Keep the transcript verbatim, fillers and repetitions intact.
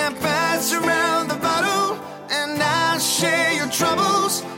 pass around the bottle, and I share your troubles.